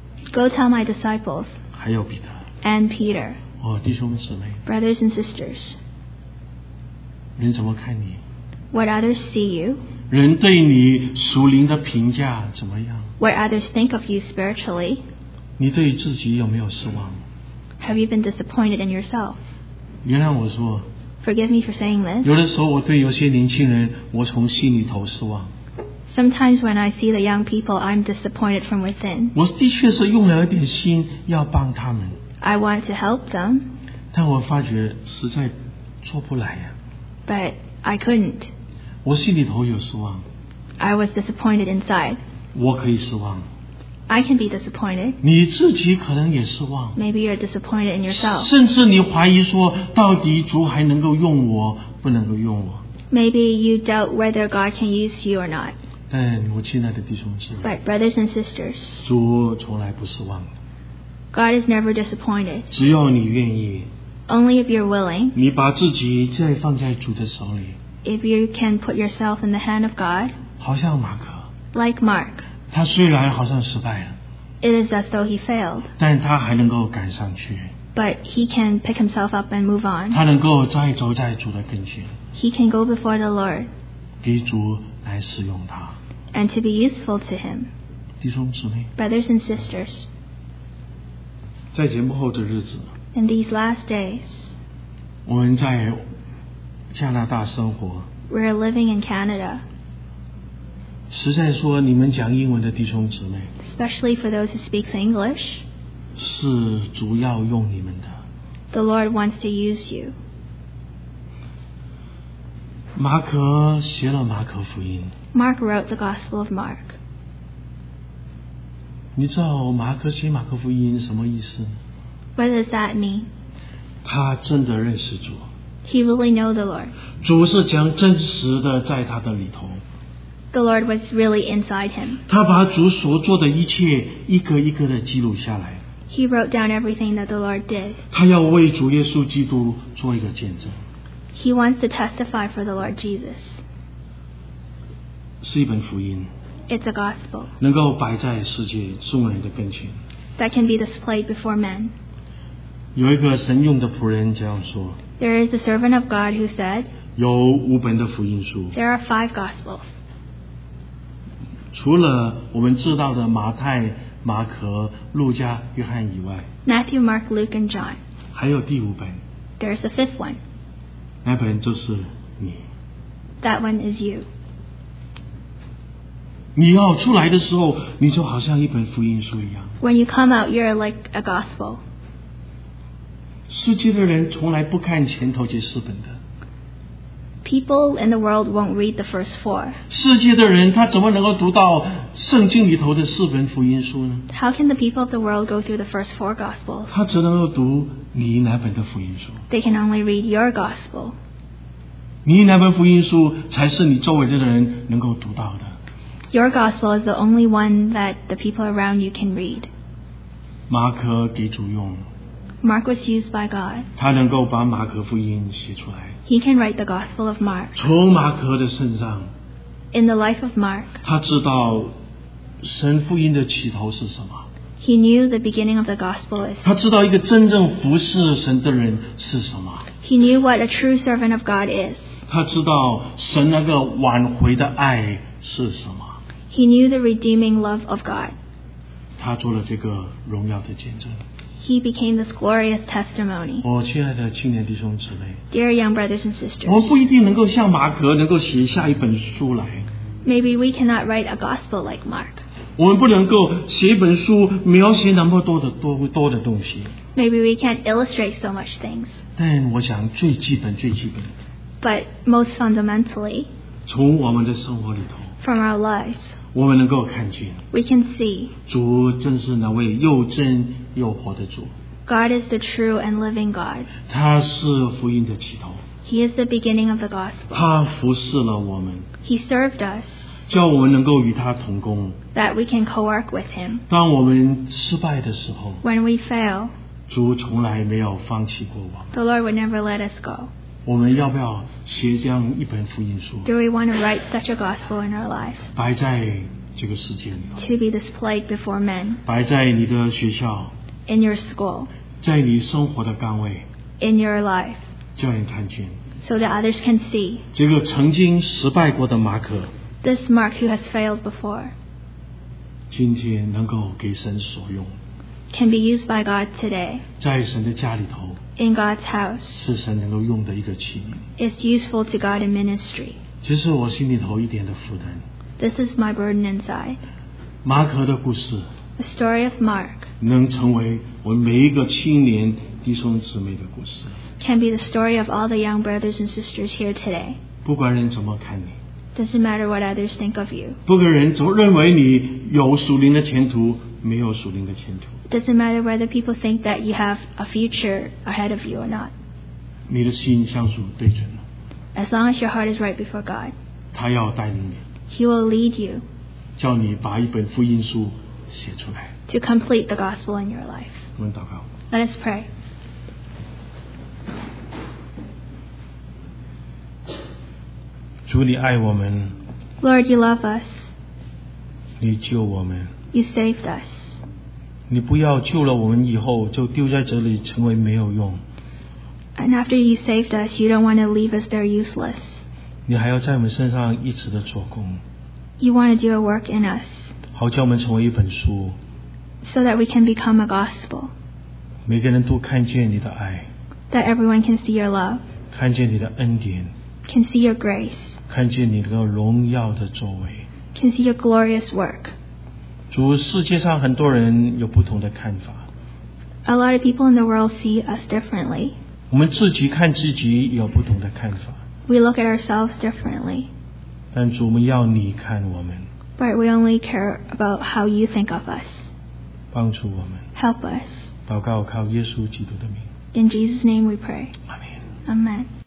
Go tell my disciples 还有彼得。 and Peter, 哦，弟兄姊妹， brothers and sisters, 人怎么看你？ what others see you, 人对你属灵的评价怎么样？ what others think of you spiritually. 你对自己有没有失望？ Have you been disappointed in yourself? 原谅我说， Forgive me for saying this. 有的时候我对有些年轻人，我从心里头失望。 Sometimes when I see the young people, I'm disappointed from within. 我的确是用了一点心要帮他们， I want to help them, 但我发觉实在做不来呀、 but I couldn't. 我心里头有失望， I was disappointed inside. 我可以失望， I can be disappointed. 你自己可能也失望， Maybe you're disappointed in yourself. 甚至你怀疑说，到底主还能够用我，不能够用我。 Maybe you doubt whether God can use you or not. 但我亲爱的弟兄姊妹， But brothers and sisters, 主从来不失望的， God is never disappointed. 只要你愿意， Only if you're willing, 你把自己再放在主的手里， if you can put yourself in the hand of God, 好像马可， like Mark. 他虽然好像失败了， It is as though he failed, 但他还能够赶上去， but he can pick himself up and move on. 他能够再走在主的跟前， He can go before the Lord 给主来使用他。 and to be useful to him. 弟兄姊妹， Brothers and sisters, 在节目后的日子， in these last days, 我们在加拿大生活， we're living in Canada. 实在说，你们讲英文的弟兄姊妹， especially for those who speak English. 是主要用你们的。 The Lord wants to use you. 马可写了马可福音， Mark wrote the Gospel of Mark. 你知道马可写马可福音什么意思？ What does that mean? 他真的认识主， He really knew the Lord. 主是讲真实的在他的里头， The Lord was really inside him. 他把主所做的一切一个一个的记录下来， He wrote down everything that the Lord did. 他要为主耶稣基督做一个见证， He wants to testify for the Lord Jesus. 是一本福音， It's a gospel 能够摆在世界众人的跟前。 that can be displayed before men. 有一个神用的仆人这样说， There is a servant of God who said, 有五本的福音书， there are five gospels. 除了我们知道的马太、马可、路加、约翰以外， Matthew, Mark, Luke, and John. 还有第五本， There's a fifth one. 那本就是你。 That one is you. 你要出来的时候，你就好像一本福音书一样。 When you come out, you're like a gospel. 世界的人从来不看前头这四本的。 People in the world won't read the first four. 世界的人他怎么能够读到圣经里头的四本福音书呢？ How can the people of the world go through the first four gospels? 他只能够读你哪本的福音书。 They can only read your gospel. 你哪本福音书才是你周围的人能够读到的。 Your gospel is the only one that the people around you can read. 马可给主用， Mark was used by God. 他能够把马可福音写出来。 He can write the Gospel of Mark. 从马可的身上， In the life of Mark, 他知道神福音的起头是什么， he knew the beginning of the Gospel is. 他知道一个真正服侍神的人是什么， He knew what a true servant of God is. 他知道神那个挽回的爱是什么， He knew the redeeming love of God. 他做了这个荣耀的见证。 He became this glorious testimony. 我亲爱的青年弟兄姊妹， Dear young brothers and 我们 sisters, 不一定能够像马可能够写下一本书来， maybe we cannot write a gospel like Mark. 我们不能够写一本书描写那么多的多多的东西， Maybe we can't illustrate so much things. 但我想最基本最基本， But most fundamentally, 从我们的生活里头， from our lives, 我们能够看见 we can see 主真是那位又真又活的主， God is the true and living God. 他是福音的起头， He is the beginning of the gospel. 他服侍了我们， He served us 叫我们能够与他同工。 that we can co-work with Him. 当我们失败的时候， When we fail, 主从来没有放弃过我们。 the Lord would never let us go. 我们要不要写这样一本福音书， Do we want to write such a gospel in our lives 摆在这个世界里头， to be displayed before men, 摆在你的学校， in your school, 在你生活的岗位， in your life, 叫人看见 so that others can see 这个曾经失败过的马可， this Mark who has failed before 今天能够给神所用， can be used by God today 在神的家里头 in God's house, 是神能够用的一个器皿。 is useful to God in ministry. 这是我心里头一点的负担。 This is my burden inside. 马可的故事 The story of Mark 能成为我们每一个青年弟兄姊妹的故事。 can be the story of all the young brothers and sisters here today. 不管人怎么看你， Doesn't matter what others think of you. 不管人怎么认为你有属灵的前途，没有属灵的前途， Doesn't matter whether people think that you have a future ahead of you or not. 你的心相属对准了， As long as your heart is right before God, 他要带领你， He will lead you 叫你把一本福音书写出来。 to complete the gospel in your life. 我们祷告。 Let us pray. 主，你爱我们， Lord, you love us. 你救我们， You saved us. 你不要救了我们以后就丢在这里成为没有用， And after you saved us, you don't want to leave us there useless. 你还要在我们身上一直的做工， You want to do a work in us 好叫我们成为一本书， so that we can become a gospel, 每个人都看见你的爱， that everyone can see your love, 看见你的恩典， can see your grace, 看见你那个荣耀的作为。 can see your glorious work. 主，世界上很多人有不同的看法， A lot of people in the world see us differently. 我们自己看自己有不同的看法， We look at ourselves differently. 但主，我们要你看我们， But we only care about how you think of us. 帮助我们。 Help us. 祷告靠耶稣基督的名， In Jesus' name we pray. 阿门。 Amen.